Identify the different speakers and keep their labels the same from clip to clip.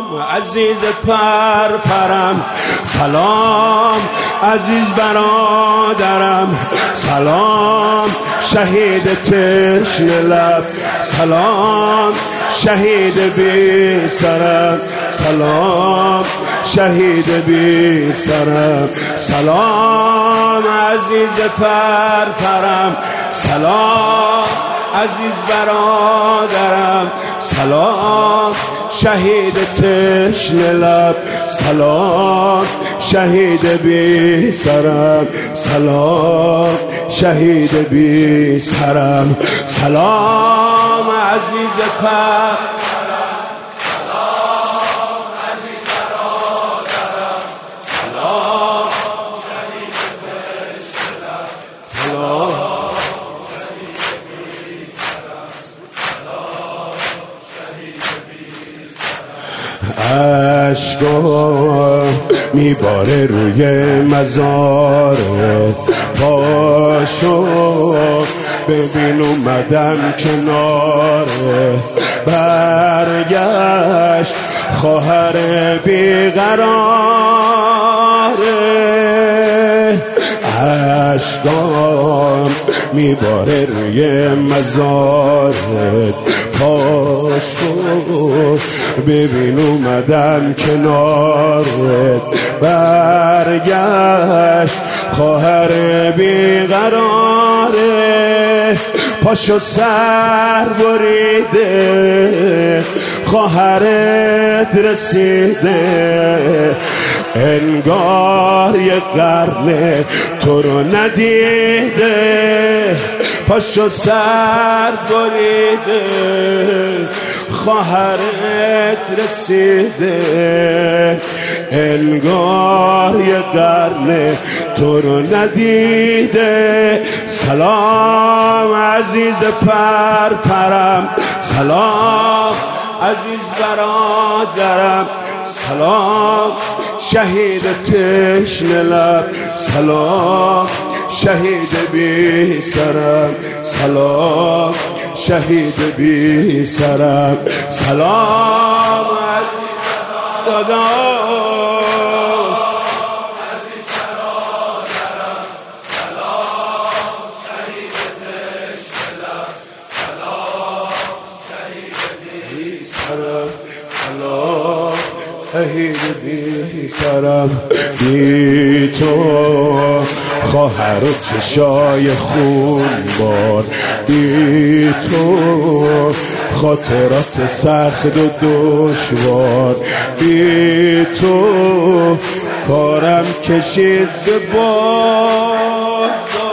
Speaker 1: عزیز پرپرم، سلام عزیز برادرم، سلام شهید تشنه لب، سلام شهید بی سرم، سلام شهید بی سرم، سلام عزیز پرپرم، سلام عزیز برادرم، سلام شهید تشنه لب، سلام شهید بی سرم، سلام شهید بی سرم، سلام عزیز پرپرم، سلام عزیز برادرم، سلام شهید تشنه لب، سلام شهید بی سرم، سلام شهید بی سرم. عشقا میباره روی مزارت، پاشو ببین اومدم کناره، برگشت خواهر بیقراره، عشقام میباره روی مزارت، پاشو ببین اومدم کنارت، برگشت خواهر بیقراره، پاشو سر بریده خواهرت رسیده، انگار یه قرن تو رو ندیده، پاشو سر بریده خواهرت رسیده، انگار یه قرن تو رو ندیده، سلام عزیز پرپرم، سلام عزیز برادرم، سلام شهید تشنه لب، سلام شهید بی سرم، سلام شهید بی سرم، سلام عزیز داداش، عزیز برادرم، سلام شهید تشنه لب، سلام شهید بی سرم، سلام شهید بی سرم، بی تو خواهر و چشای خون بار، بی تو خاطرات سخت و دشوار، بی تو کارم کشید به باد،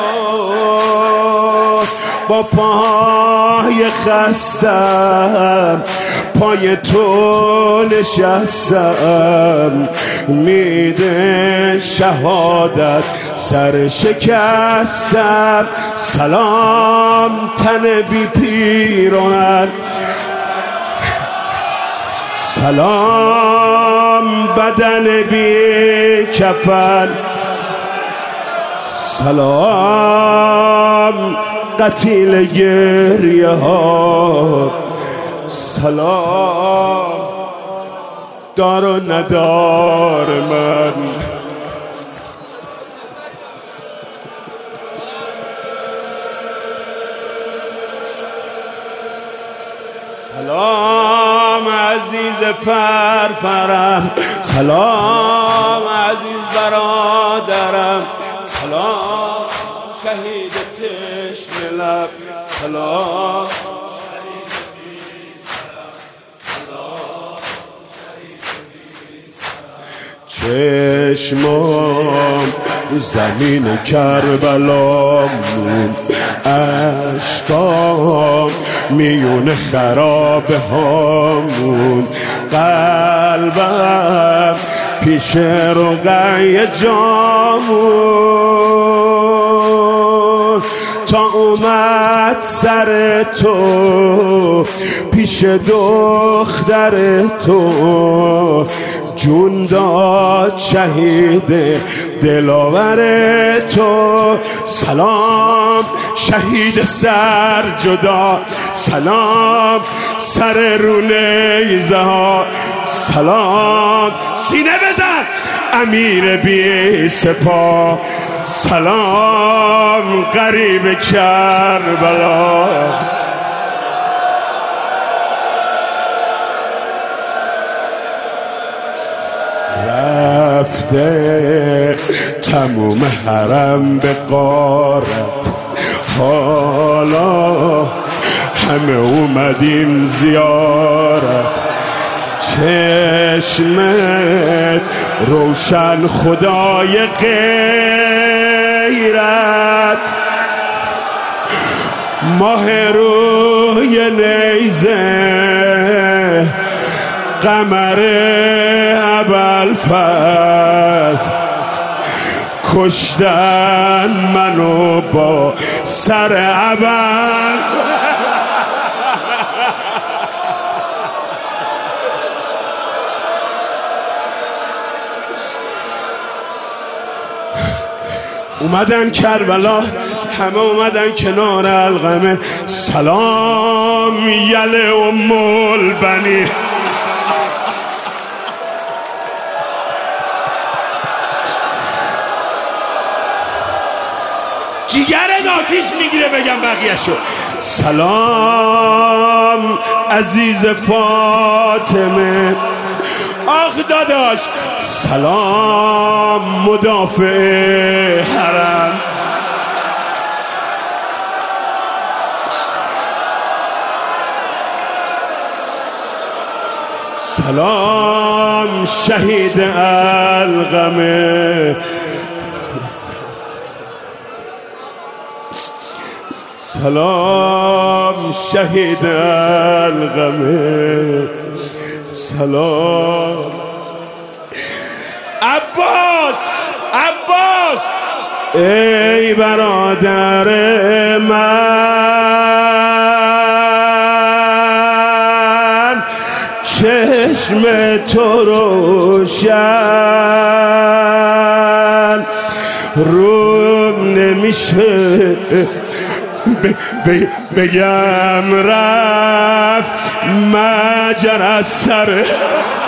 Speaker 1: با پای خستم پای تو نشستم، میده شهادت سر شکستم، سلام تن بی پیراهن، سلام بدن بی کفن، سلام قتیل گریه ها، سلام دار و ندار من، سلام عزیز پرپرم، سلام عزیز برادرم، سلام شهید تشنه لب، سلام شهید بی سرم، سلام شهید بی سرم، چشمام رو زمین کربلا موند، اشکام میون خرابه هامون، قلبم پیش رقیه جامون، تا اومد سر تو پیش دختر تو، جون داد شهید دلاور تو، سلام شهید سر جدا، سلام سر رو نیزه ها، سلام سینه بزن امیر بی سپاه سلام غریب کربلا رفته تموم حرم به غارت حالا همه اومدیم زیارت چشمت روشن خدای غیرت ماه روی نیزه قمر ابوالفضل کشتن منو با سر ابل اومدن کربلا همه اومدن کنار القمه سلام یله ام البنی جیگر آتیش میگیره بگم بقیه‌شو سلام عزیز فاطمه آخ داداش سلام مدافع حرم سلام شهید القمه سلام شهید القمه سلام عباس عباس ای برادر من چشم تو روشن روم نمیشه بگم رفت مجر از سر